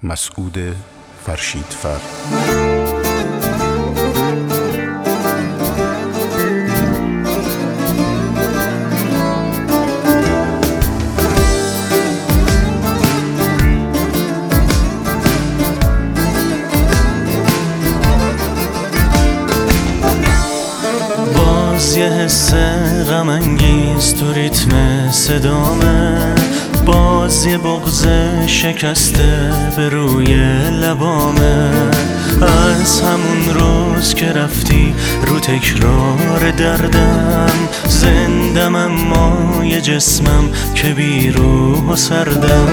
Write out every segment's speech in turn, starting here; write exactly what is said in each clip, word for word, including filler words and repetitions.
مسعود فرشیدفر. باز یه حس غم انگیز تو ریتم صدامه، باز یه بغض شکسته به روی لبامه. از همون روز که رفتی رو تکرار دردم، زندم اما یه جسمم که بی روح و سردم.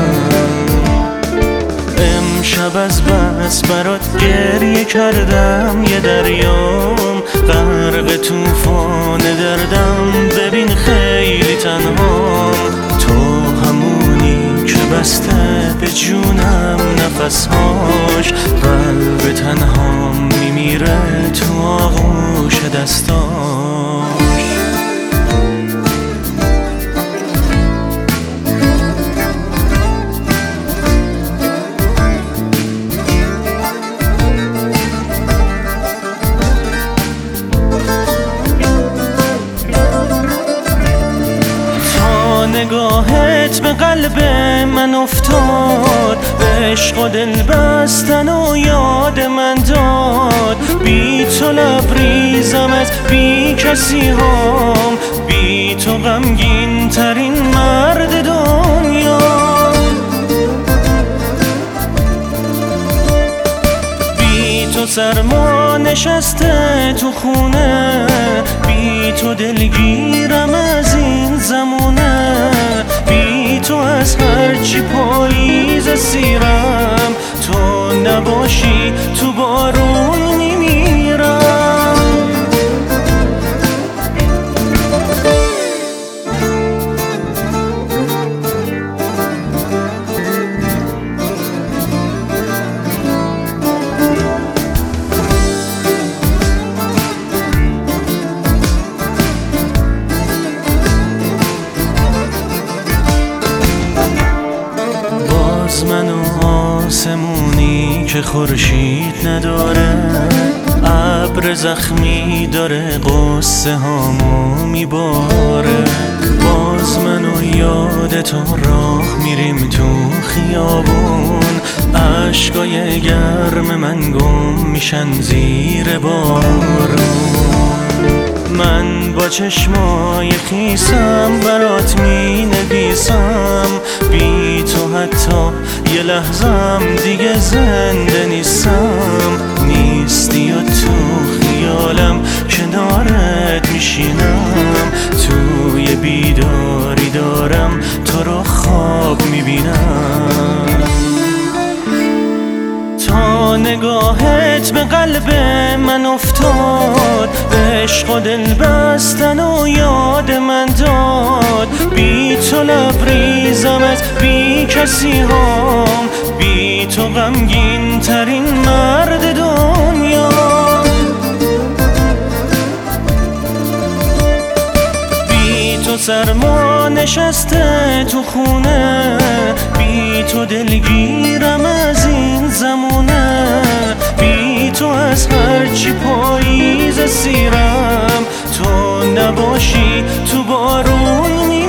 امشب از بس برات گریه کردم، یه دریام غرق توفان دردم. ببین خیلی تنهام، تو همونی که بسته به جونم نفسهاش. قلب تنهام میمیره تو آغوش دستاش. نگاهت به قلب من افتاد، به عشق و دل بستن و یاد من داد. بی تو لبریزم از بی کسی هام، بی تو غمگین ترین مرد دنیا. بی تو سرما نشسته تو خونه، بی تو دلگیرم از این زمونه. بی تو از هرچی پاییز سیرم، تو نباشی تو بارون میمیرم. من و آسمونی که خورشید نداره، ابر زخمی داره قصه هامو میباره. باز من و یاد تو راه میریم تو خیابون، عشقای گرم من گم میشن زیر بارون. من با چشمای خیسم برات می نویسم، بی تو حتی یه لحظم دیگه زنده نیستم. نیستی و تو خیالم کنارت میشینم، توی بیداری دارم تو رو خواب میبینم. تا نگاهت به قلب من افتاد، به عشق و دل بستن و یاد من داد. بی تو لبریزم از بی کسی هام، بی تو غمگین ترین مرد دنیا. بی تو سرما نشسته تو خونه، بی تو دلگیرم از این زمونه. بی تو از هرچی پاییز سیرم، تو نباشی تو بارون